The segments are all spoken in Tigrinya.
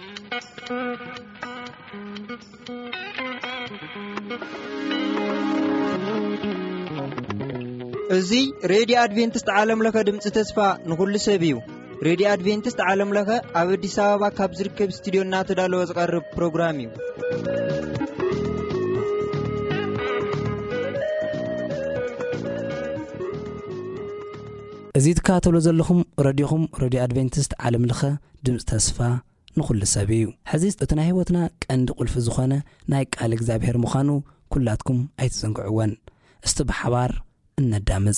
እዙይ ሬዲዮ አድቬንቲስት ዓለም ለኸ ድምፂ ተስፋ ንኹሉ ሰብ እዩ። ሬዲዮ አድቬንቲስት ዓለም ለኸ ኣብ አዲስ አበባ ካብ ዝርከብ ስቱድዮ እናተዳለወ ዝቐርብ ፕሮግራም እዩ። እዚ ትከታተሉ ዘለኹም ሬድዮኹም ሬዲዮ አድቬንቲስት ዓለም ለኸ ድምፂ ተስፋ ንኹሉ ሰብ እዩ። ሕዚ እቲ ናይ ህይወትና ቀንዲ ቁልፊ ዝኾነ ናይ ቃል እግዚአብሔር ምዃኑ ኩላትኩም ኣይትዘንግዕወን። እስቲ ብሓባር እነዳምፅ።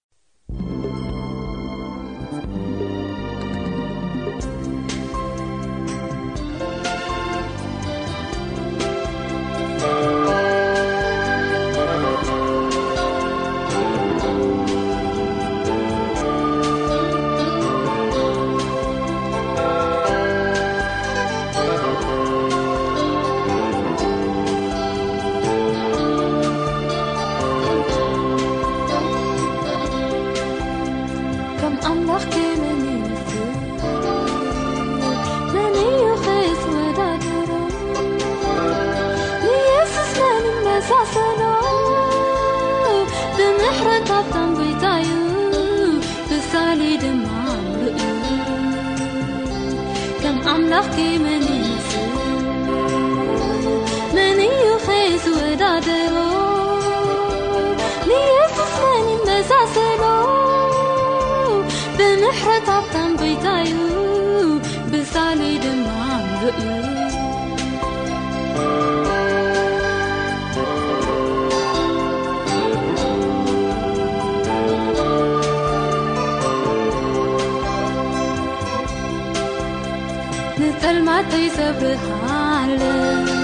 نتلمعتي صبرتعلي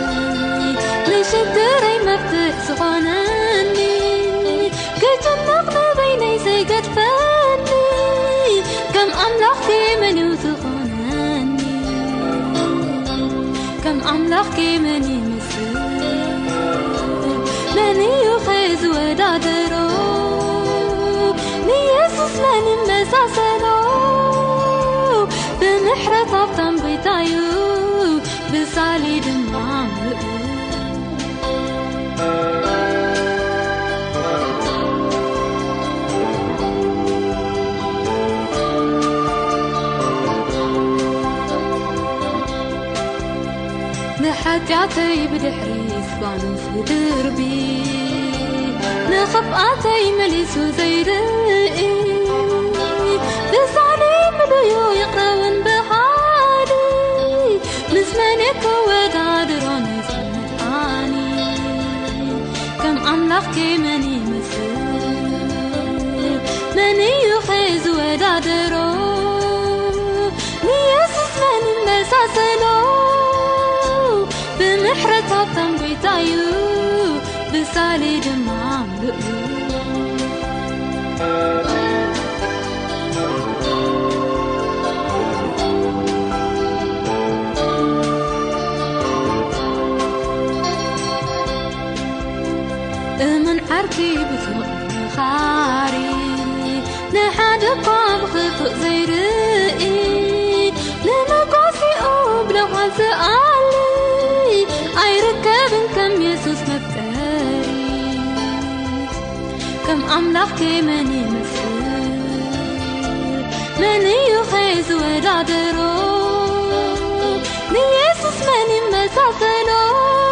لشدري مفتح سخناني كجمق بيني سيقت فاني كم أملخي من يوسخناني كم أملخي من يمسل من يخيز ودادرو نيسوس من المساسلو بمحرة طبطن بيتايو بسالي دمام نحاتي بدحري سبانو في دربي نخبقاتي مليسو زيرقي بسالي مديو يقرون بحالي مسمانك ودادرون يسمتاني كم أملاخي مني مسل مني يخيز ودادرو نيسوس مني مساسلو بمحرة طنبيتايو بسالي دمام لؤلؤ من عركي بفوق خاري نحاد قاب خطق زيرقي لنقاسي أبلغ عالسقالي أي ركب كم يسوس مفتاري كم أملاخي مني مسل مني يخيز ودادرو نيسوس مني مساسلو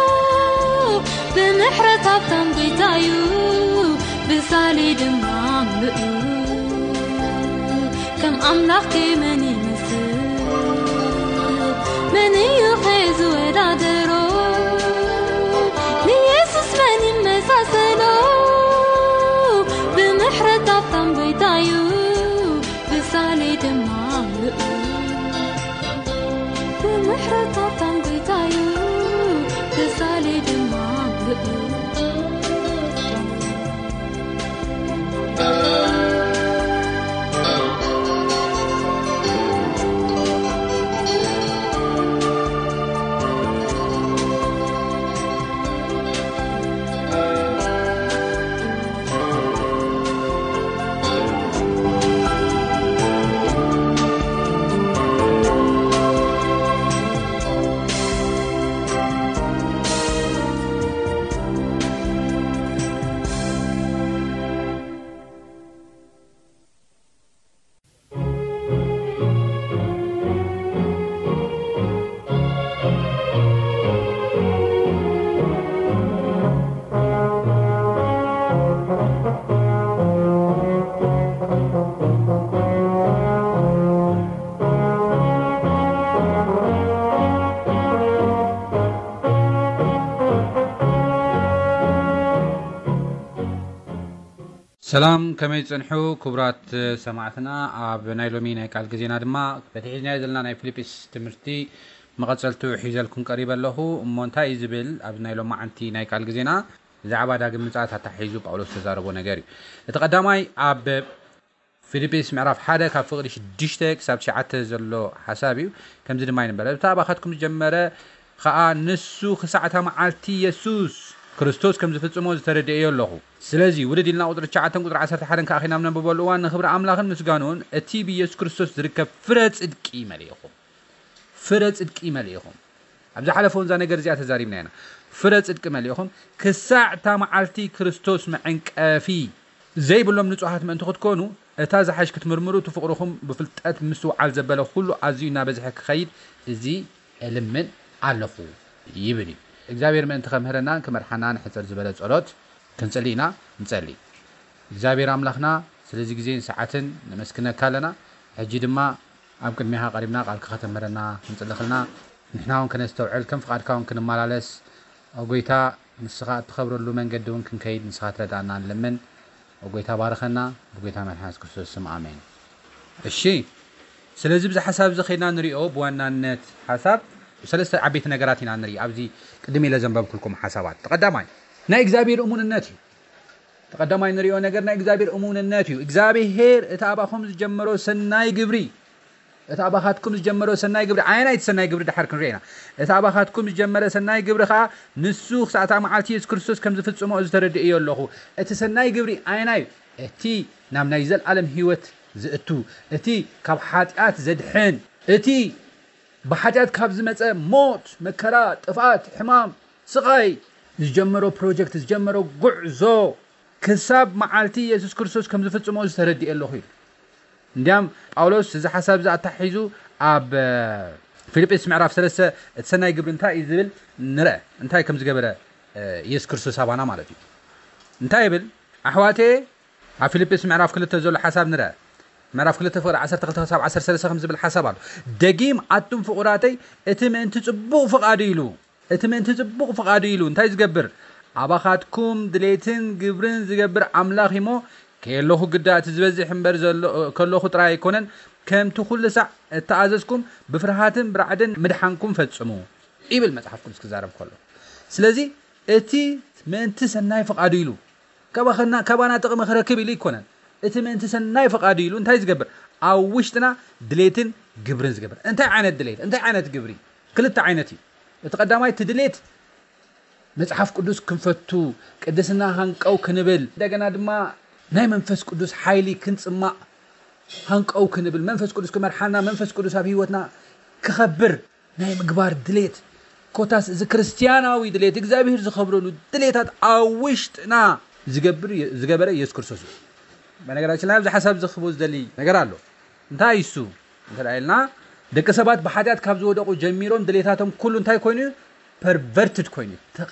بمحرة طبطن بيتايو بسالي دمام لؤلؤ كم أملاخي مني مسل مني يخيز ودادرو نيسوس مني مساسلو بمحرة طبطن بيتايو بسالي دمام لؤلؤ بمحرة طبطن بيتايو بسالي دمام لؤلؤ سلام كما يصنحو كبرات سماعتنا اب نايلومي ناي قال غزينا دما بتحيزنا يزلنا ناي فيليبس تمرتي مقصلتو حيزلكم قريب له مونتا يزبل اب نايلوم معنتي ناي قال غزينا زعبا داغم مصات تحيزو باولوس تزاربو نغاري تقدماي اب فيليبس معرف حدا كاب فقري شدشتك ساب شعت زلو حسابي كم زد ما ينبل تاباخاتكم جمره خا نسو خساعتا معالتي يسوس ክርስቶስ ከም ዝፍጽሞ ዝተረድየ ኣለኹ ስለዚ ወደዲልና ቁጥር 9 ቁጥር 11 ከአኺና ምንበበሉ ዋን ንኽብረ አምላኽን ምስጋናውን እቲ ብኢየሱስ ክርስቶስ ዝርከብ ፍረ ጽድቂ መሊኹም ኣብዛ ሓለፈውን ዛ ነገር እዚኣ ተዛሪብና ኢና ፍረ ጽድቂ መሊኹም ክሳዕታ መዓልቲ ክርስቶስ መዕንቀፊ ዘይብሎም ንጹሃት ምእንቲ ክትኮኑ እታ ዝሓሽ ክትምርምሩ ትፍቅሩኹም ብፍልጠት ምስውዓል ዘበለ ኩሉ ኣዝዩ እናበዝሐ ክኸይድ እዚ እልምን ኣለኹ ይብል እግዚአብሔር ምን ተኸምህረና ከመርሐና ንሕፀር ዝበለ ጸሎት ክንጸልይና እንጸልይ እግዚአብሔር አምላኽና ስለዚህ ጊዜን ሰዓትን ነመስክነካ ለና ሕጂ ድማ ኣብ ቅድሚኻ ቀሪብና ቃል ከተምህረና እንጸልኽልና ንሕናውን ከነስተውዕል ከም ፍቃድካውን ክንማላለስ ኣጎይታ ንስኻ ትኸብረሉ መንገዲ እውን ክንከይድ ንስኻ ትረዳና ለምን ኣጎይታ ባረኸና በጎይታ መድኃኒት ክርስቶስ ስም አሜን እሺ ስለዚህ ብዙ ሐሳብ ዘኸይና ንሪኦ በዋናነት ሐሳብ ثلاثه عبيت ነገራት ኢና ንሪ ኣብዚ ቅድም ኢለ ዘንበብኩልኩም ሐሳባት ተቀዳማይ ናይ እግዚአብሔር እሙንነት ተቀዳማይ ንሪኦ ነገር ናይ እግዚአብሔር እሙንነት እግዚአብሔር እታባኹም ዝጀመሮ ሰናይ ግብሪ እታባኻትኩም ዝጀመሮ ሰናይ ግብሪ አይናይት ሰናይ ግብሪ ድሓር ክንሪና እታባኻትኩም ዝጀመረ ሰናይ ግብሪ ኻ ንሱ ክሳዕታ መዓልቲ ኢየሱስ ክርስቶስ ከም ዝፍጽሞ ዝተረድእ ኣለኹ እቲ ሰናይ ግብሪ አይናይ እቲ ናብ ናይ ዘለዓለም ህይወት ዝእቱ እቲ ካብ ሓጢአት ዘድሕን እቲ بحاجات كابز متى موت مكرا طفات حمام سقاي زجمرو بروجكت زجمرو غعزو كساب معالتي يسوع كريستوس كم زفصمو زتردي الله خير نديام باولوس ذا حساب ذا تحيزو اب فيليبس معرف 3 تسناي غبر انتا يزبل نرا انتا كم زغبره يسوع كريستوس ابانا معناتي انتا يبل احواتي ا فيليبس معرف 2 زول حساب نرا معرف كل تفر 10 تخلص 10 3 5 بالحساب دقيم عتم فقراتي اتمن تصبق فقادو يلو انت يزغبر اباخاتكم دليتن غبرن زغبر املاخيمو كيلوخ قدات زبزح امبر زلو كلوخ طرا يكونن كم تخل ساعه تعاززكم بفرحاتن برعدن مدحانكم فصمو يبل مصحف كنس كزارب كله سلازي اتي من تسناي فقادو يلو كبانا تقم خركب يلي يكونن اتمن تسناي فقادو يلو انت يزغبر او وشتنا دليتن غبرن زغبر انت عينت دليت انت عينت غبري كلتا عينتي تقدماي تدليت مصحف قدوس كنفتو قدسنا هانقو كنبل دغنا دما ناي منفس قدوس حيلي كنصما هانقو كنبل منفس قدوس كمرحنا منفس قدوس في حيوتنا كخبر ناي مغبار دليت كوتاس ز كريستياناوي دليت እግዚአብሔር ዝخبرلو دليتات اوشتنا ዝገበረ ኢየሱስ ክርስቶስ በነገራችን ላይ ሐሳብ ዝخبو ዝደሊ ነገር አለ እንታይ ይሱ እንተላይልና ደቀ ሰባት በኃጢአት ካብ ዝወደቁ ጀሚሮም ድሌታቶም ኩሉ እንታይ ኮይኑ perverted ኮይኑ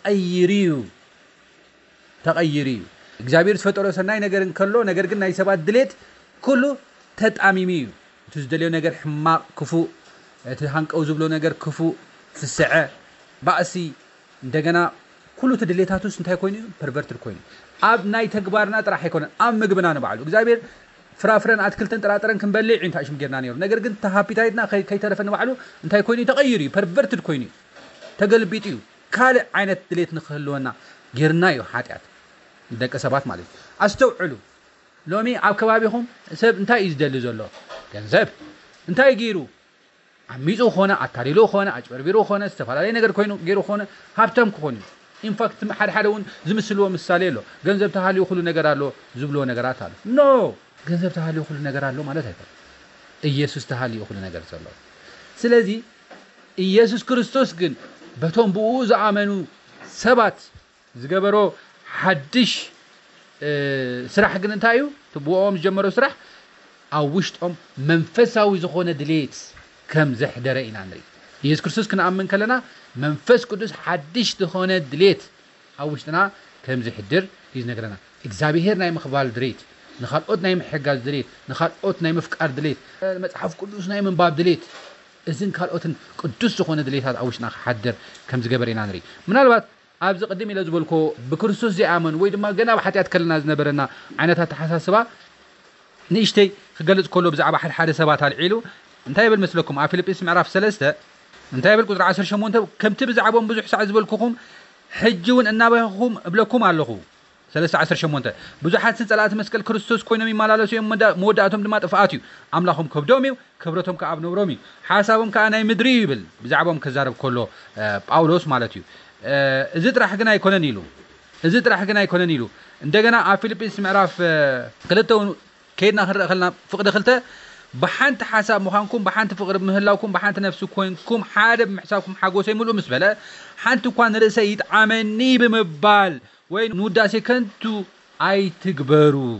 ተቀይሪዩ እግዚአብሔር ተፈጠረ ሰናይ ነገርን ከሎ ነገር ግን ናይ ሰባት ድሌት ኩሉ ተጣሚሚዩ ትዝደልዮ ነገር ሕማቅ ክፉ እቲ ሃንቀው ዝብሎ ነገር ክፉ ፍስዐ ባእሲ እንደገና ኩሉ ተድሌታቱስ እንታይ ኮይኑ perverted ኮይኑ ኣብ ናይ ተግባርና ጥራሕ አይኮነን ኣብ ምግብና ንባዕሉ እግዚአብሔር ፍራፍረን አትክልተን ጥራጥረን ክንበልዕ እንታሽም ጌርና ነይሩ ነገር ግን ተሃፒታይትና ከይተረፈን ባዕሉ እንታይ ኮይኑ ተቀይሩ perverted ኮይኑ ተገልቢጥዩ ካለ አይነት ድሌት ንኽህልወና ጌርናዮ ኃጢአት ደቀ ሰባት ማለት አስተውዕሉ ሎሚ ኣብ ከባቢኹም ሰብ እንታይ ይዝደል ዘሎ ገንዘብ እንታይ ገይሩ አሚጹ ሆነ አታሪሎ ሆነ አጭበርቢሮ ሆነ ዝተፋላለየ ነገር ኮይኑ ገይሩ ሆነ ሃብታም ኮይኑ ኢንፋክት ሓደ ዝምስልዎ ምሳሌ ኣሎ ገንዘብ ተሃልዩ ሁሉ ነገር አሎ ዝብሎ ነገራት አሉ ኖ ገንዘብ ተሃልዩ ሁሉ ነገር አሎ ማለት አይደለም ኢየሱስ ተሃልዩ ሁሉ ነገር ዘሎ ስለዚህ ኢየሱስ ክርስቶስ ግን በቶም ብኡ ዝኣመኑ ሰባት ዝገበሮ ሓድሽ ስራሕ ግን እንታዩ ትብኦም ጀመሮ ስራሕ ኣብ ውሽጦም መንፈሳዊ ዝኾነ ድሌት ከም ዘሕደረ ኢና ንርኢ ኢየሱስ ክርስቶስ ክንኣምን ከለና መንፈስ ቅዱስ ሓድሽ ዝኾነ ድሌት ኣብ ውሽጥና ከም ዝሕድር ይዝነግረና እግዚአብሔር ናይ ምኽባል ድሌት ንኻልኦት ናይ ምሕጋዝ ድሌት ንኻልኦት ናይ ምፍቃር ድሌት መጽሐፍ ቅዱስ ናይ ምንባብ ድሌት እዝን ካልኦትን ቅዱስ ዝኾነ ድሌታት ኣብ ውሽጥና ክሓድር ከም ዝገበረ ኢና ንርኢ ምናልባት ኣብዚ ቅድም ኢለ ዝበልኮ ብክርስቶስ ዝኣመኑ ወይ ድማ ገና ብሓጢኣት ከለና ዝነበረና ዓይነታት ተሓሳስባ ንእሽተይ ክገልጽ ከሎ ብዛዕባ ሓደ ሰባት አልዒሉ እንታይ ይብል መስለኩም ኣብ ፊልጵስ ምዕራፍ 3 እንታይ ይብል ቁጥሪ 18 ከምቲ ብዛዕባኦም ብዙሕ ሰዓት ዝበልኩኹም ሕጂ እውን እናበኹም እብለኩም ኣለኹ 3:18 ብዙሓት ጸላእቲ መስቀል ክርስቶስ ኮይኖም ይመላለሱ እዮም መወዳእቶም ድማ ጥፍኣት እዩ ኣምላኾም ከብዶም እዩ ክብረቶም ከዓ ኣብ ነብሮም እዩ ሓሳቦም ከዓ ናይ ምድሪ ይብል ብዛዕባኦም ክዛረብ ከሎ ጳውሎስ ማለት እዩ እዚ ጥራሕ ግን ኣይኮነን ኢሉ እንደገና ኣብ ፊልጵስ ምዕራፍ 2 كيدنا خلنا فقد خلته بحنت حساب مخانكم بحنت فقر مهلاكم بحنت نفسكم كوينكم حارب محسابكم حقوسي ملو مسبله حنت كان رسيت عمني بمبال وين نوداسي كنتو اي تكبروا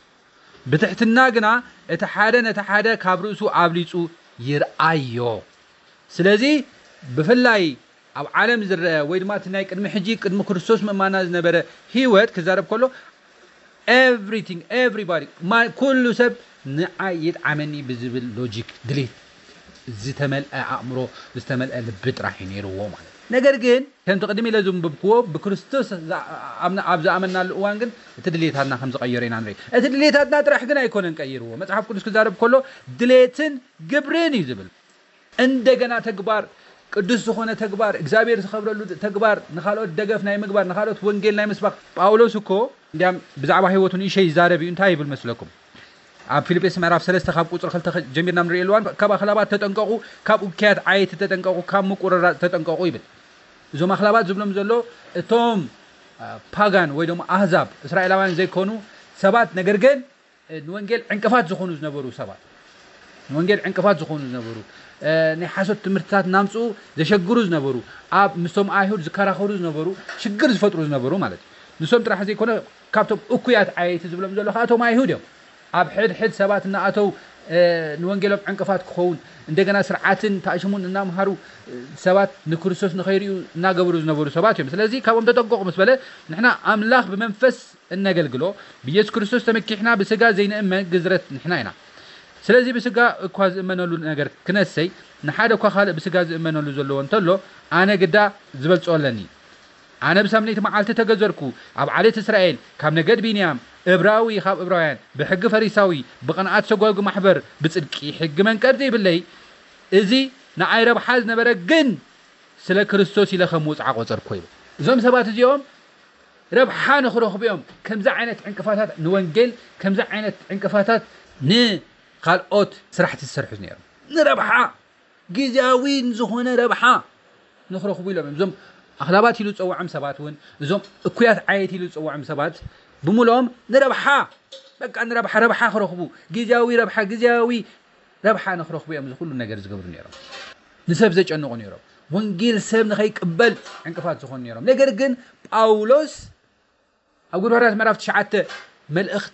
بتحتنا قنا اتحادا كابرسو ابليصو يرأيو سلازي بفلاي او عالم زرا ويدما تناي قدم حجي قدم كريستوس ممانا زنبره هيوت كزارب كله everything everybody ما كل سب نعيد عمني بزبل لوجيك دليت زتمل أمره زتمل البيت راح ينيروا ماله نجرجين كان تقدمي لازم بقوة بكريستوس أبزا عملنا الأوانجن تدليت هذنا خمسة غيرين عن ري تدليت هذنا ترى حقنا يكون نكيروا ما تعرف كل سكزارب كله دليتن جبريني زبل عندنا تكبر قدس زخونه تكبر እግዚአብሔር ዝኸብረሉ ተግባር ንኻልኦት ደገፍ ናይ ምግባር ንኻልኦት ወንጌል ናይ መስባክ ጳውሎስ እኮ እንዲያም ብዛዕባ ህይወቱን ይሸይ ዛረብ እዩ እንታይ ይብል መስለኩም ኣብ ፊልጵስ ምዕራፍ 3 ካብ ቁጥር 2 ጀሚርና ንሪኢ ኣለዋን ካብ ኣኽላባት ተጠንቀቁ ካብ ውክያት ዓየት ተጠንቀቁ ካብ ምቁርራጽ ተጠንቀቁ ይብል እዞም ኣኽላባት ዝብሎም ዘሎ እቶም ፓጋን ወይ ደግሞ ኣህዛብ እስራኤላውያን ዘይኮኑ ሰባት ነገር ግን ንወንጌል ዕንቅፋት ዝኾኑ ዝነበሩ ሰባት ንወንጌል ዕንቅፋት ዝኾኑ ዝነበሩ نحاسوت تمرتات نامصو زشغرو زنبرو اب مسوم ايهود زكراخرو زنبرو شغر زفطرو زنبرو مالت نسوم طرح زي كونه كابتوب اكويات عيت زبلم زلو خاتوم ايهود اب حد سباتنا اتو نونجلوب عنقفات كون እንደገና ስርዓትን ታሽሙን እና መሃሩ ሰባት ንክርስቶስ ንኸይሪኡ እናገብሩ ዝነበሩ ሰባት እዮም ስለዚህ ካብኦም ተጠንቀቁ መስበለ ንሕና አምላኽ በመንፈስ እንገልግሎ በኢየሱስ ክርስቶስ ተመኪሕና በስጋ ዘይነእመን ግዝረት ንሕና ኢና ስለዚህ በስጋ እኳ ዝእመነሉ ነገር ክነሰይ ንሓደ እኳ ካልእ በስጋ ዝእመነሉ ዘለዎ እንተሎ ኣነ ግዳ ዝበልጾለኒ ኣነ ብሳምነይቲ መዓልቲ ተገዘርኩ ኣብ ዓለት እስራኤል ካብ ነገድ ቢንያም ዕብራዊ ካብ ዕብራውያን ብሕጊ ፈሪሳዊ ብቕንዓት ሰጓጉ ማሕበር ብጽድቂ ሕጊ መንቀርዲ ይብለይ እዚ ንዓይ ረብሓ ዝነበረ ግን ስለ ክርስቶስ ኢለ ከምውፅዓ ቆፀርኩ ይብል እዞም ሰባት እዚኦም ረብሓ ንኽረኽቡ እዮም ከምዚ ዓይነት ዕንቅፋታት ንወንጌል ከምዚ ዓይነት ዕንቅፋታት ካልኦት ስራሕቲ ዝሰርሑ ነይሮም ንረብሓ ጊዜያዊ ዝኾነ ረብሓ ንኽረኽቡ ኢሎም እዞም ኣኽላባት ኢሉ ዝፀውዖም ሰባት እውን እዞም እኩያት ዓየት ኢሉ ዝፀውዖም ሰባት ብምልኦም ንረብሓ በቃ ንረብሓ ረብሓ ክረኽቡ ጊዜያዊ ረብሓ ንኽረኽቡ እዮም ዝኩሉ ነገር ዝገብሩ ነይሮም ንሰብ ዘጨንቑ ነይሮም ወንጌል ሰብ ንኸይቅበል ዕንቅፋት ዝኾኑ ነይሮም ነገር ግን ጳውሎስ ኣብ ጉልባራት ምዕራፍ 9 መልእኽቲ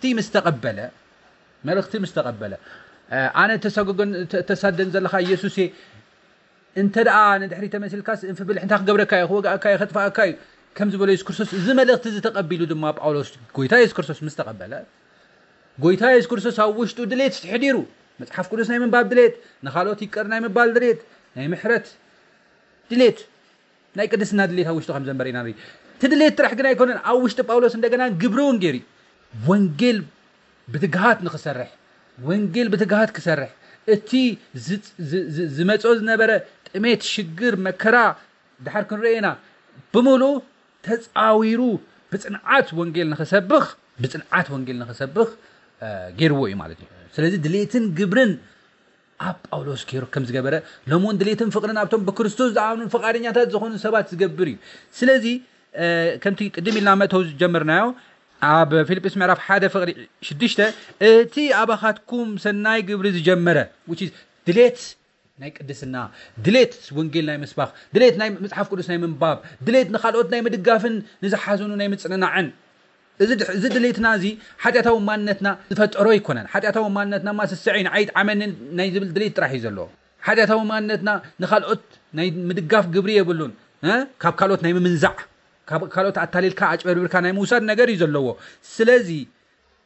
مستقبله أنا تسدن زلخ يسوع أنت دعاء ندحري تمثيل كاس في بالحنتاق قبرك هو كاي خطفة كاي كم زبون يسكرسوس زملاء تقبلوا دم باولوس قويتا يسكرسوس مستقبله قويتا يسكرسوس هاوش تو دليت تحديرو متحف كرسوس نايم باب دليت نخالوت يكر نايم بال دليت نايم حرت دليت ناي قدسنا دليت هاوش تو خمس زنبرين هذي تدليت ترح قنا يكون هاوش تو باولوس عندنا قبرون جري وانجيل بتجهات نخسرح وانجيل بتجهات كسرح اتي زمتصوز نبره طميت شجر مكرا دحركن رينا بمولو تصاويرو بصنعات وانجيل نخسبخ غيروي معناتي ስለዚህ ድሌትን ግብርን ኣብ ጳውሎስ ኬሮ ከም ዝገበረ ለሞን ድሌትን ፍቅርን ኣብቶም በክርስቶስ ዝኣምኑ ፈቃደኛታት ዝኾኑ ሰባት ዝገብር እዩ ስለዚህ ከምቲ ቅድም ኢልና መተው ጀመርናዮ ኣብ ፊልጵስ ምዕራፍ 1 ፍቅሪ 6 እቲ ኣባኻትኩም ሰናይ ግብሪ ዝጀመረ which is ድሌት ናይ ቅድስና ድሌት ወንጌል ናይ መስባኽ ድሌት ናይ መጽሓፍ ቅዱስ ናይ ምንባብ ድሌት ንኻልኦት ናይ ምድጋፍን ንዝሓዙኑ ናይ ምጽንናዕን እዚ ድሌትና እዚ ሓጢያታዊ ማንነትና ዝፈጥሮ ይኮነን ሓጢያታዊ ማንነትና ማስስዒን ዓይት ዓመንን ናይ ዝብል ድሌት ጥራሕ እዩ ዘለዎ ሓጢያታዊ ማንነትና ንኻልኦት ናይ ምድጋፍ ግብሪ የብሉን ካብ ካልኦት ናይ ምንዛዕ ካልኦት ኣታሊልካ ኣጭበርብርካ ናይ ሙሳድ ነገር እዩ ዘለዎ ስለዚ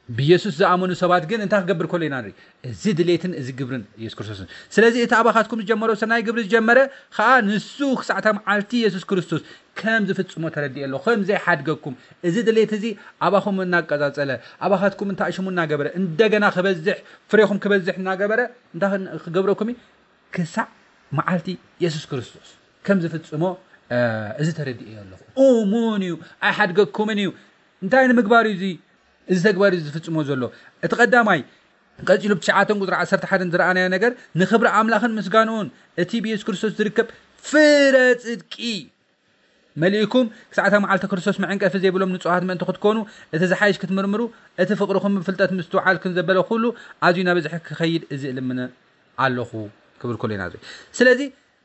بيسوس زامنو سبات جن أنت خبر كل ناري زيد ليتن إز جبرن يسوع كريستوس سلازي إتابعاتكم جمرة سناي جبر جمرة خا نسوخ ساعتها معلتي يسوع كريستوس كم زفت سمو تردي الله خم زي حد جاكم زيد ليت زي أباكم من ناقزات سلا أباخاتكم من تعيشوا من ناقبرة إندجنا خبزح فريقهم خبزح ناقبرة إنت خبركمي كسع معلتي يسوع كريستوس كم زفت سمو زي تردي الله أمونيو أحد جاكمنيو إنت أين مقباري زي إذا تقبل إذا فتشمو زلوا اتقدامي قد يلوب تشعاتهم قدر عسرت حد ندرأنا يا نجار نخبر عملاخن مسجانون أتي بيس كريستوس تركب فرات إدكي مليكم ساعتها معلت كريستوس معك في زي بلوم نتصاحد من تأخذ كونوا إتزحايش كتمرمروا إتفقركم من فلتات مستوعال كنزبلوا خلوا عايزين بزحك خير إزي لمنا علخو كبر كل نازل سلذي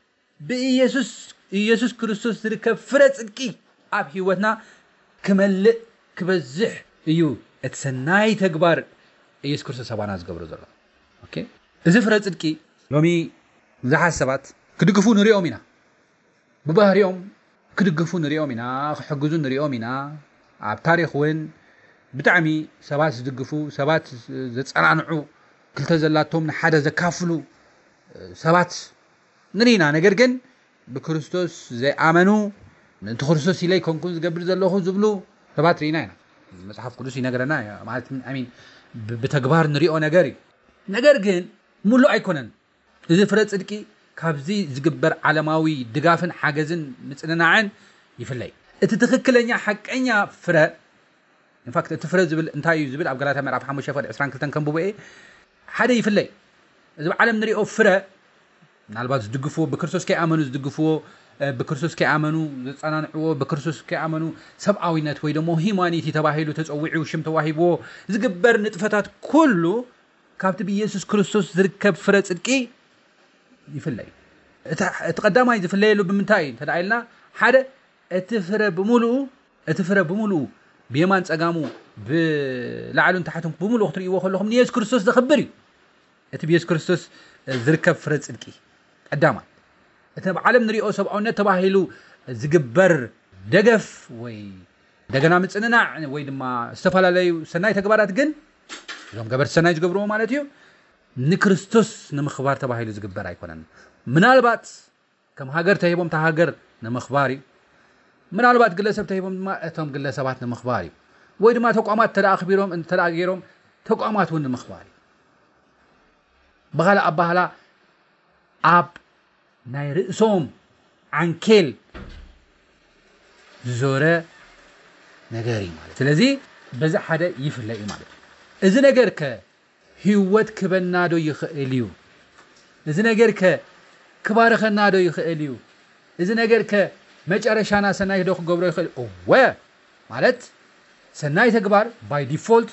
بيسوس كريستوس تركب فرات إدكي أب هيوتنا كمل كبزح يو اتسناي تكبر يسوع كريستوس سباناز قبرو زلا اوكي اذا فرص صدقي لومي زحسبات كدغفو نريومينا ببهريوم كدغفو نريومينا خحجزو نريومينا اب تاريخ وين بتعمي سبات زدغفو سبات زصنعنعو كلته زلاتهم حدا زكافلو سبات نرينا ነገር ግን بكريستوس زي امنو انت كريستوس يلي كونكون زغبر زلوخو زبلو سبات رينا مصحف قدس ينغرنا ማለት አሚን بتكبار نريو ነገር ግን ሙሉ አይኮነን እዚ ፍረ ጽድቂ ካብዚ ዝግበር ዓለማዊ ድጋፍን ሓገዝን ምጽንናዕን ይፍለይ እቲ ትክክለኛ ሐቀኛ ፍረ ኢንፋክት እቲ ፍረ ዝብል እንታይ እዩ ዝብል ኣብ ገላትያ ምዕራፍ 5:22 ከንብቦ ሓደ ይፍለይ እዚ ዓለም ንሪኦ ፍረ ምናልባት ዝድግፍዎ ብክርስቶስ ከይኣመኑ ዝድግፍዎ بكريستوس كأمنوا زصنعنعو بكريستوس كأمنوا سبعوينات ወይ ደሞ ሂዩማኒቲ ተባሂሉ ተጸውዒው ሽም ተዋሂቦ ዝግበር ንጥፈታት ኩሉ ካብቲ በኢየሱስ ክርስቶስ ዝርከብ ፍረ ጽድቂ ይፍለይ ተቀዳማይ ዝፍለየሉ ብምንታይ ተዳይልና ሓደ እቲ ፍረ ብምሉኡ بيمان ጸጋሙ ብላዕሉን ታሕቱን ብምሉኡ ክትሪእዎ ከለኹም ኢየሱስ ክርስቶስ ዝኽብር እዩ እቲ በኢየሱስ ክርስቶስ ዝርከብ ፍረ ጽድቂ ቀዳማይ እቲ ዓለም ንሪኦ ሰብኣውነት ተባሂሉ ዝግበር ደገፍ ወይ ደገና ምጽንናዕ ወይ ድማ ዝተፈላለዩ ሰናይ ተግባራት ግን እዞም ገበርቲ ሰናይ ዝገብርዎ ማለት እዩ ንክርስቶስ ንምኽባር ተባሂሉ ዝግበር ኣይኮነን ምናልባት ከም ሃገር ተሂቦም ሃገር ንምኽባር እዩ ምናልባት ግለሰብ ተሂቦም ድማ እቶም ግለሰባት ንምኽባር እዩ ወይ ድማ ተቋማት ተዳኺቢሮም እንተዳጊሮም ተቋማት ውን ንምኽባር እዩ በኋላ አባህላ አብ ናይ ርእሶም አንኬል ዞረ ነገር ማለት ስለዚ በዛ ሓደ ይፍለይ ማለት እዚ ነገር ከህይወት ክበናዶ ይኽእል እዩ እዚ ነገር ከክባረኸናዶ ይኽእል እዩ እዚ ነገር ከመጨረሻና ሰናይ ዶ ክገብሮ ይኽእል ወ ማለት ሰናይ ተግባር ባይ ዲፎልት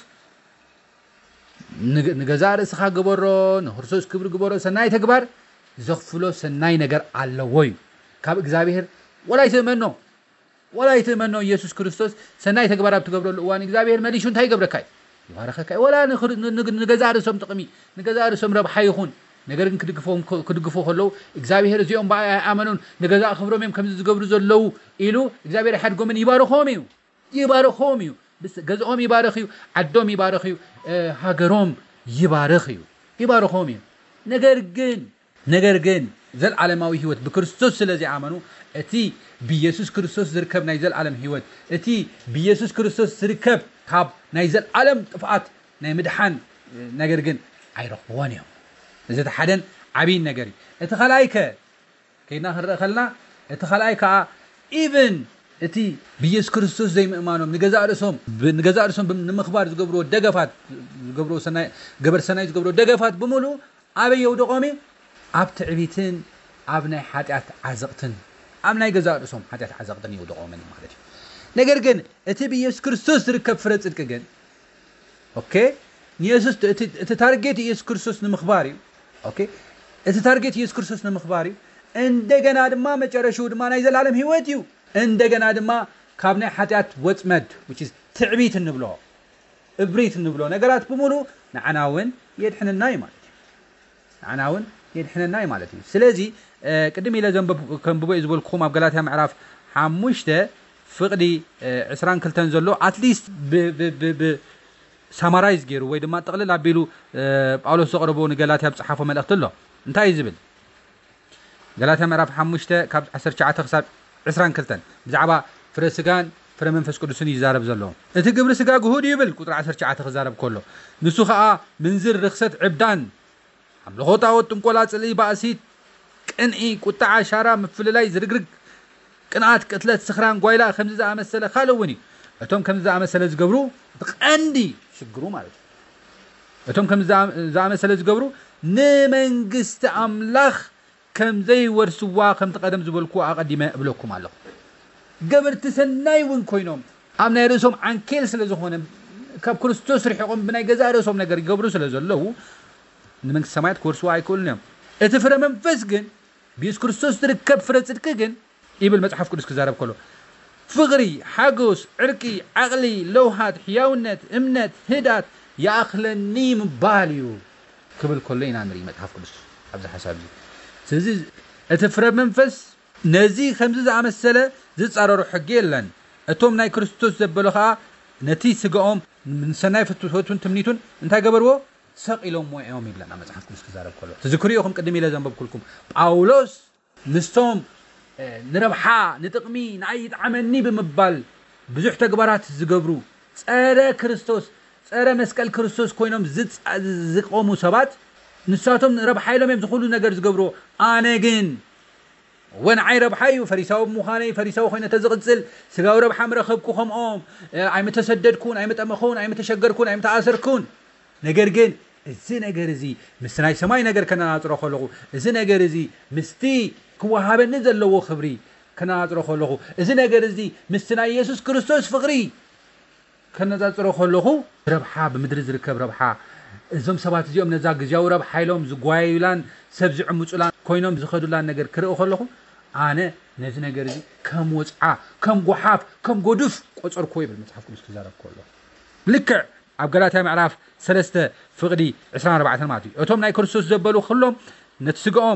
ንገዛ ርእስኻ ግበሮ ንክርስቶስ ክብሪ ግበሮ ሰናይ ተግባር زخفلو سناي نجار على وي كاب إخبار ولا يتمنى يسوع كريستوس سناي تكبر بتكبر الوان إخبار ما ليشون تاي قبر كاي يبارك كاي ولا نجزار سوم تقمي نجزار سوم رب حيخون نجار كدقفوه خلو إخبار زيهم بقى آمنون نجزار خبرهم يوم كم تقبر زلوا إلو إخبار حد قومن يبارخوميو بس جزهم يبارخيو عدهم يبارخيو هاجرهم يبارخوميو ነገር ግን ዘልዓለማዊ ህይወት በክርስቶስ ስለዚ አመኑ እቲ በኢየሱስ ክርስቶስ ዝርከብ ናይ ዘልዓለም ህይወት እቲ በኢየሱስ ክርስቶስ ዝርከብ ካብ ናይ ዘልዓለም ጥፋት ናይ ምድሓን ነገር ግን አይረኽቦን እዮም እዚ ተሓደን ዓቢይ ነገር እቲ ኸላይከ ከይና ክረኸልና እቲ ኸላይከ ኢቭን እቲ በኢየሱስ ክርስቶስ ዘይምእማኖም ንገዛ ርእሶም ንምኽባር ዝገብሮ ደገፋት ዝገብሮ ሰናይ ገበር ሰናይ ዝገብሮ ደገፋት ብምሉ አበየው ደቆሚ ኣብ ትዕቢትን ኣብ ናይ ሓጢአት ዓዘቕትን ኣብ ናይ ገዛ ርእሶም ሓጢአት ዓዘቕትን ይውድቖምን ማለት እዩ ነገር ግን እቲ በኢየሱስ ክርስቶስ ዝርከብ ፍረ ጽድቂ ግን ኦኬ ኢየሱስ እቲ ታርጌት ኢየሱስ ክርስቶስ ንምኽባር እዩ ኦኬ እቲ ታርጌት ኢየሱስ ክርስቶስ ንምኽባር እዩ እንደገና ድማ መጨረሻው ድማ ናይ ዘላለም ህይወት እዩ እንደገና ድማ ካብ ናይ ሓጢአት ወጽመድ which is ትዕቢት እንብሎ እብሪት እንብሎ ነገራት በሙሉ ንዓናውን የድሕንና ማለት እዩ ንዓናውን يدحننا مالتي سلازي قدم الى زنب كنبو يزبلكم اب غلاتيا معراف 5 فقدي 20 كلتن زلو اتليست ب ሳማራይዝ ገይሩ ወይ ድማ ጠቅልል አቢሉ ጳውሎስ ዘቅረቦ ንገላትያ ብጽሓፎ መልእክት ኣሎ እንታይ ዝብል ገላትያ ምዕራፍ 5 ካብ 19 ክሳብ 22 ብዛዕባ ፍረ ስጋን ፍረ መንፈስ ቅዱስን ይዛረብ ዘሎ እቲ ግብሪ ስጋ ግሁድ ይብል ቁጥሪ 19 ክዛረብ ከሎ ንሱ ከዓ ምንዝር ርክሰት ዕብዳን አምልኾታወት ጥንቆላ ጽልኢ ባእሲት ቅንኢ ቁጣዓ ሻራ ምፍልላይ ዝርግርግ ቅንዓት ቅትለት ስኽራን ጓይላ ከምዚ ዝኣመሰለ ካልውን እዩ እቶም ከምዚ ዝኣመሰለ ዝገብሩ ብቐንዲ ሽግሩ ማለት እቶም ከምዚ ዝኣመሰለ ዝገብሩ ንመንግስቲ አምላኽ ከምዘይ ወርስዋ ከም ተቀደም ዝበልኩ አቀዲመ እብለኩም ኣለኹ ገበርቲ ሰናይ ውን ኮይኖም ኣብ ናይ ርእሶም ዓንኬል ስለ ዝኾነ ካብ ክርስቶስ ርሒቆም ብናይ ገዛ ርእሶም ነገር ይገብሩ ስለ ዘለዉ ንመንግስቲ ሰማያት ክወርስዋ ኣይክእሉን እዮም እቲ ፍረ መንፈስ ግን ብኢየሱስ ክርስቶስ ዝርከብ ፍረ ጽድቂ ግን ይብል መጽሓፍ ቅዱስ ክዛረብ ከሎ ፍቅሪ ሓጎስ ዕርቂ ዓቕሊ ለውሃት ሕያውነት እምነት ህዳት ያእኽለኒ ምባል እዩ ክብል ከሎ ኢና ንርኢ መጽሓፍ ቅዱስ ኣብዚ ሓሳብ እዚ ስለዚ እቲ ፍረ መንፈስ ነዚ ከምዚ ዝኣመሰለ ዝጻረሩ ሕጊ የለን እቶም ናይ ክርስቶስ ዘበሉ ከዓ ነቲ ስጋኦም ሰናይ ፍትወቱን ትምኒቱን እንታይ ገበርዎ ሰቂሎም ሞኦም ይብለና መጽሓፍ ቅዱስ ክዛረብ ከሎ ትዝክሪኡኹም ቅድም ኢለ ዘንበብኩልኩም ጳውሎስ ንስቶም ንረብሓ ንጥቕሚ ንኣይጥዓመኒ ብምባል ብዙሕ ተግባራት ዝገብሩ ጸረ ክርስቶስ ጸረ መስቀል ክርስቶስ ኮይኖም ዝቆሙ ሰባት ንሳቶም ረብሓ ኢሎም እዮም ዝኹሉ ነገር ዝገብሩ ኣነ ግን ወንዓይ ረብሓ እዩ ፈሪሳዊ ምዃነይ ፈሪሳዊ ኮይነ ተዝቕፅል ስጋዊ ረብሓ ምረኸብኩ ከምኦም ኣይምተሰደድኩን ኣይምጠመኹን ኣይምተሸገርኩን ኣይምተኣሰርኩን ነገር ግን እዚ ነገር እዚ ምስ ናይ ሰማይ ነገር ከነናፅሮ ከለኹ እዚ ነገር እዚ ምስቲ ክወሃበኒ ዘለዎ ክብሪ ከነናፅሮ ከለኹ እዚ ነገር እዚ ምስቲ ናይ ኢየሱስ ክርስቶስ ፍቕሪ ከነፃፅሮ ከለኹ ረብሓ ብምድሪ ዝርከብ ረብሓ እዞም ሰባት እዚኦም ነዛ ግዝያዊ ረብሓ ኢሎም ዝጓያዩላን ሰብ ዝዕምፁላን ኮይኖም ዝኸዱላን ነገር ክርኢ ከለኹ ኣነ ነዚ ነገር እዚ ከም ወፅዓ ከም ጎሓፍ ከም ጎዱፍ ቆፀርኮ ይብል መጽሓፍ ቅዱስ ክዛረብ ከሎ ልክዕ ኣብ ገላትያ ምዕራፍ 3 ፍቕዲ 24 ማለት እዩ እቶም ናይ ክርስቶስ ዘበሉ ኩሎም ነቲ ስግኦም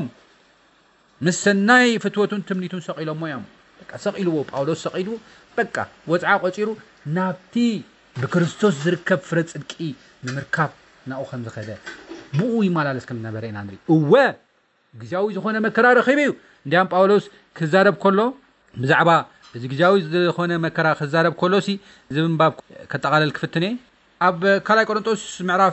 ምስ ሰናይ ፍትወቱን ትምኒቱን ሰቂሎሞ እዮም በቃ ሰቂልዎ ጳውሎስ ሰቂሉ በቃ ወፅዓ ቆፂሩ ናብቲ ብክርስቶስ ዝርከብ ፍረ ጽድቂ ንምርካብ ናኡ ከም ዝኸደ ብኡ ይመላለስ ከም ነበረ ኢና ንርኢ እወ ግዝያዊ ዝኾነ መከራ ረኺቡ እዩ እንዲያም ጳውሎስ ክዛረብ ከሎ ብዛዕባ እዚ ግዝያዊ ዝኾነ መከራ ክዛረብ ከሎሲ ዝምንባብ ከጠቃለል ክፍትነ ኣብ ካልኣይ ቆሮንቶስ ምዕራፍ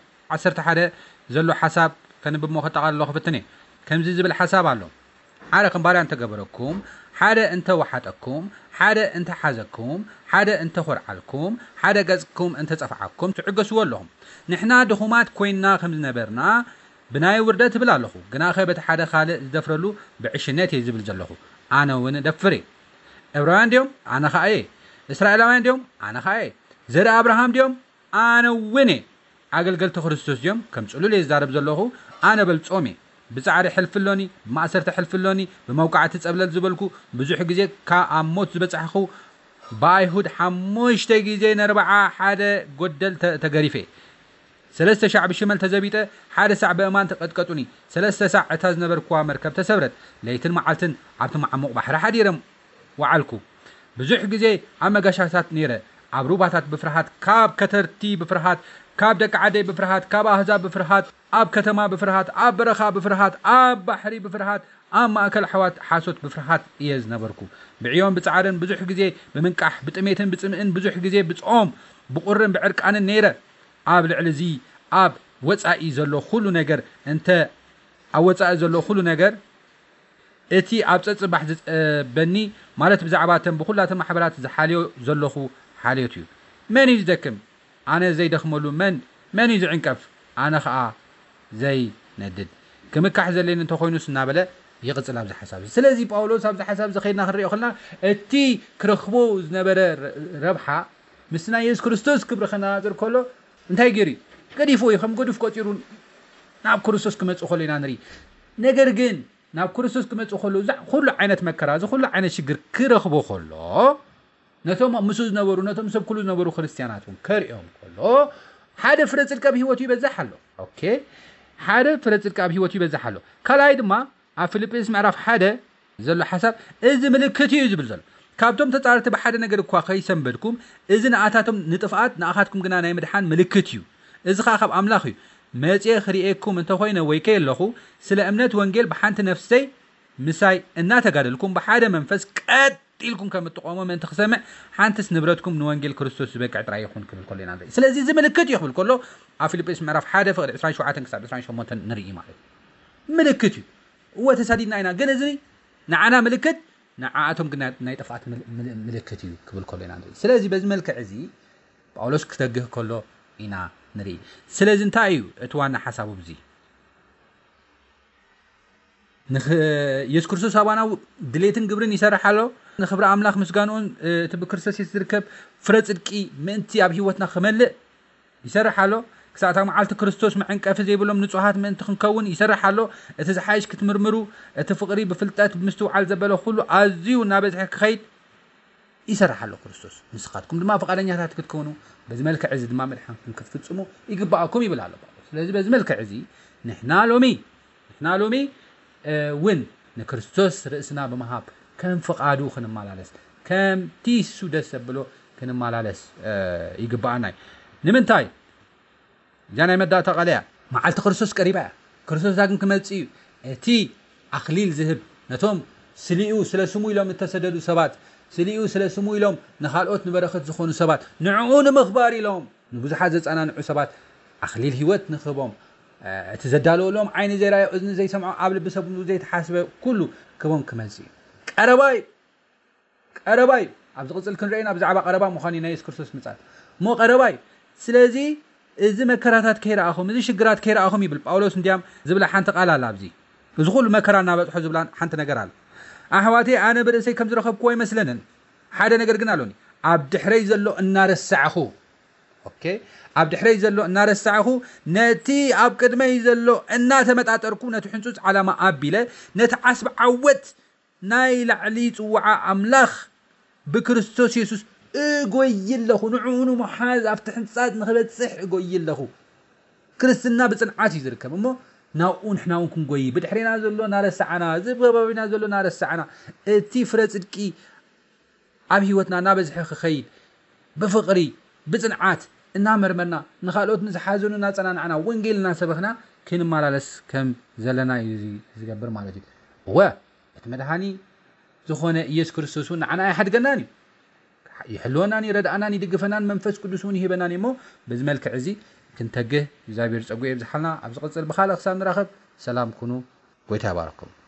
11 ዘሎ ሓሳብ ከንብብ ሞ ከጠቃለሎ ክፍትነ ከምዚ ዝብል ሓሳብ ኣሎ ሓደ ከም ባርያ እንተገበረኩም ሓደ እንተወሓጠኩም ሓደ እንተሓዘኩም ሓደ እንተኾርዓልኩም ሓደ ገጽኩም እንተጸፍዓኩም ትዕገስዎ ኣለኹም ንሕና ድኹማት ኮይንና ከም ዝነበርና ብናይ ውርደት ትብል ኣለኹ ግናኸ በቲ ሓደ ካልእ ዝደፍረሉ ብዕሽነት እየ ዝብል ዘለኹ ኣነ እውን ደፍሬ ዕብራውያን ድዮም ኣነ ከዓ እየ እስራኤላውያን ድዮም ኣነ ከዓ እየ ዘርኢ ኣብርሃም ድዮም ኣነ እውን እየ ኣገልገልቲ ክርስቶስ ድዮም ከም ጽሉል እየ ዝዛረብ ዘለኹ ኣነ በልጾም እየ ብጻዕሪ ሕልፍሎኒ ብማእሰርቲ ሕልፍሎኒ ብመውቃዕቲ ጸብለል ዝበልኩ ብዙሕ ግዜ ካብ ሞት ዝበጽሕኹ ብኣይሁድ 5 ግዜ ነርባዓ ሓደ ጎደል ተገሪፈ 3 ሻዕ ብሽመል ተዘቢጠ ሓደ ሳዕ በእማን ተቀጥቀጡኒ 3 ሳዕ እታ ዝነበርኩዋ መርከብ ተሰብረት ለይትን መዓልትን ኣብቲ ማዕሙቕ ባሕሪ ሓዲረም ወዓልኩ ብዙሕ ግዜ ኣብ መጋሻታት ነይረ ኣብ ሩባታት ብፍርሃት ካብ ከተርቲ ብፍርሃት ካብ ደቂ ዓደይ ብፍርሃት ካብ ኣህዛብ ብፍርሃት ኣብ ከተማ ብፍርሃት ኣብ በረኻ ብፍርሃት ኣብ ባሕሪ ብፍርሃት ኣብ ማእከል ሓዋት ሓሶት ብፍርሃት እየ ዝነበርኩ ብዕዮም ብጻዕርን ብዙሕ ግዜ ብምንቃሕ ብጥሜትን ብጽምእን ብዙሕ ግዜ ብጾም ብቁርን ብዕርቃንን ነይረ ኣብ ልዕሊ እዚ ኣብ ወጻኢ ዘሎ ኩሉ ነገር እንተ ኣብ ወጻኢ ዘሎ ኩሉ ነገር እቲ ኣብ ጸጽባሕ በኒ ማለት ብዛዕባተን ብኩላተን ማሕበራት ዝሓልዮ ዘለኹ ሓልዮት እዩ መን እዩ ዝደክም ኣነ ዘይደኽመሉ መን እዩ ዝዕንቀፍ ኣነ ከዓ ዘይነድድ ክምካሕ ዘለኒ እንተኮይኑስ እናበለ ይቕጽል ኣብዚ ሓሳብ ስለዚ ጳውሎስ ኣብዚ ሓሳብ ዝኸይድና ክንሪኦ ከለና እቲ ክረኽቦ ዝነበረ ረብሓ ምስ ናይ ኢየሱስ ክርስቶስ ክብሪ ከናፅር ከሎ እንታይ ገይሩ ገዲፎ እዩ ከም ገዱፍ ቆፂሩ ናብ ክርስቶስ ክመጽእ ከሎ ኢና ንርኢ ነገር ግን ናብ ክርስቶስ ክመጽእ ከሎ ኩሉ ዓይነት መከራ ኩሉ ዓይነት ሽግር ክረኽቦ ከሎ ነቶም ምስ ዝነበሩ ነቶም ሰብ ኩሉ ዝነበሩ ክርስቲያናት ከሪኦም ከሎ ሓደ ፍረ ጽድቂ ኣብ ህይወቱ ይበዛሕ ኣሎ ኦኬ ሓደ ፍረ ጽድቂ ኣብ ህይወቱ ይበዛሕ ኣሎ ካልኣይ ድማ ኣብ ፊልጵስ ምዕራፍ 1 ዘሎ ሓሳብ እዚ ምልክት እዩ ዝብል ዘሎ ካብቶም ተጻርተ በሓደ ነገር እኳ ከይሰንበድኩም እዚ ንኣታቶም ንጥፍኣት ንኣኻትኩም ግና ናይ ምድሓን ምልክት እዩ እዚ ኸ ካብ ኣምላኽ እዩ መጽየ ክሪኤኩም እንተኾይነ ወይ ከየለኹ ስለ እምነት ወንጌል ብሓንቲ ነፍሰይ ምሳይ እናተጋደልኩም ብሓደ መንፈስ ቀጢልኩም ከም እትቆሙ ምእንቲ ክሰምዕ ሓንቲስ ንብረትኩም ንወንጌል ክርስቶስ ዝበቅዕ ጥራይ ይኹን ክብል ከሎ ኢና ንርኢ ስለዚ እዚ ምልክት እዩ ክብል ከሎ ኣብ ፊልጵስ ምዕራፍ 1 ፍቅዲ 27 ክሳብ 28 ንርኢ ማለት ምልክት እዩ እወ ተሳዲድና ኢና ግን እዚ ንዓና ምልክት ንዓኣቶም ግን ናይ ጥፍኣት ምልክት እዩ ክብል ከሎ ኢና ንርኢ ስለዚ በዚ መልክዕ እዚ ጳውሎስ ክተግህ ከሎ ኢና ንርኢ ስለዚ እንታይ እዩ እቲ ዋና ሓሳቡ ብዚ ኢየሱስ ክርስቶስ ኣባና ድሌትን ግብርን ይሰርሕ ኣሎ ንኽብሪ ኣምላኽ ምስጋኑን እቲ ብክርስቶስ ዝርከብ ፍረ ጽድቂ ምእንቲ ኣብ ህይወትና ክመልእ ይሰርሕ ኣሎ ክሳብ እታ መዓልቲ ክርስቶስ መዕንቀፊ ዘይብሎም ንጹሃት ምእንቲ ክንከውን ይሰርሕ ኣሎ እቲ ዝሓይሽ ክትምርምሩ እቲ ፍቕሪ ብፍልጠት ብምስትውዓል ዘበለ ኩሉ ኣዝዩ እናበዝሐ ክኸይድ ይሰርሕ ኣሎ ክርስቶስ ንስኻትኩም ድማ ፈቃደኛታት ክትከውኑ በዚ መልክዕ እዚ ድማ መድሓንኩም ክትፍጽሙ ይግባኣኩም ይብል ኣሎ ስለዚ በዚ መልክዕ እዚ ንሕና ሎሚ ውን ንክርስቶስ ርእስና ብምሃብ ከም ፍቃዱ ክንመላለስ ከም ቲሱ ደስ ዘብሎ ክንመላለስ ይግባኣና ንምንታይ ጃናይ መዳእታ ቃልያ መዓልቲ ክርስቶስ ቀሪባ ክርስቶስ ዳግም ክመጽእ እዩ እቲ ኣኽሊል ዝህብ ነቶም ስሊኡ ስለ ስሙ ኢሎም እተሰደዱ ሰባት ስሊኡ ስለ ስሙ ኢሎም ንኻልኦት ንበረኸት ዝኾኑ ሰባት ንዕኡ ንምኽባር ኢሎም ንብዙሓት ዘጸናንዑ ሰባት ኣኽሊል ህይወት ንኽቦም እቲ ዘዳለወሎም ዓይኒ ዘይራዮ እዝኒ ዘይሰምዖ ኣብ ልቢ ሰብ ዘይተሓስበ ኩሉ ክቦም ክመጽእ ቀረባይ ኣብ ዝቕጽል ክንርአና ብዛዕባ ቀረባ ምዃኑ ናይ ኢየሱስ ክርስቶስ ምጽኣት ሞ ቀረባይ ስለዚ እዚ መከራታት ከይረኣኹም እዚ ሽግራት ከይረኣኹም ይብል ጳውሎስ እንዲያም ዝብላ ሓንቲ ቃል ኣላ ኣብዚ እዚ ኩሉ መከራ እናበጽሖ ዝብላ ሓንቲ ነገር ኣላ ኣሕዋቴ ኣነ ብርእሰይ ከም ዝረኸብክዎ ይመስለንን ሓደ ነገር ግን ኣሎኒ ኣብ ድሕረይ ዘሎ እናረሳዕኹ ኦኬ ኣብ ድሕረይ ዘሎ እናረሳዕኹ ነቲ ኣብ ቅድመይ ዘሎ እናተመጣጠርኩ ነቲ ሕንጹጽ ዓላማ ኣቢለ ነቲ ዓስቢ ዓወት ናይ ላዕሊ ጽዋዓ ኣምላኽ ብክርስቶስ ኢየሱስ እጎይለኹ ንዕኡኑ መሓዝ ኣብቲ ሕንጻት ንኽበጽሕ እጎይለኹ ክርስትና ብጽንዓት እዩ ዝርከብ እሞ ናብኡ ንሕና እውን ክንጎይ ብድሕሪና ዘሎ ናረሳዕና ዝበባቢና ዘሎ ናረሳዕና እቲ ፍረ ጽድቂ ኣብ ህይወትና እናበዝሐ ክኸይድ ብፍቕሪ ብጽንዓት እናመርመርና ንኻልኦት ንዝሓዘኑ እናጸናንዓና ወንጌል እናሰበኽና ክንመላለስ ከም ዘለና እዩ ዝገብር ማለት እዩ እወ እቲ መድሃኒ ዝኾነ ኢየሱስ ክርስቶስ እውን ንዓና ኣይሓድገናን እዩ ይሕልወናን ይረድኣናን ይድግፈናን መንፈስ ቅዱስ እውን ይህበናን እሞ በዚ መልክዕ እዚ ክንተግህ እግዚኣብሔር ፀጉ የብዝሓልና ኣብ ዝቕፅል ብኻልእ ክሳብ ንራኸብ ሰላም ኩኑ ጎይታ ይባረኩም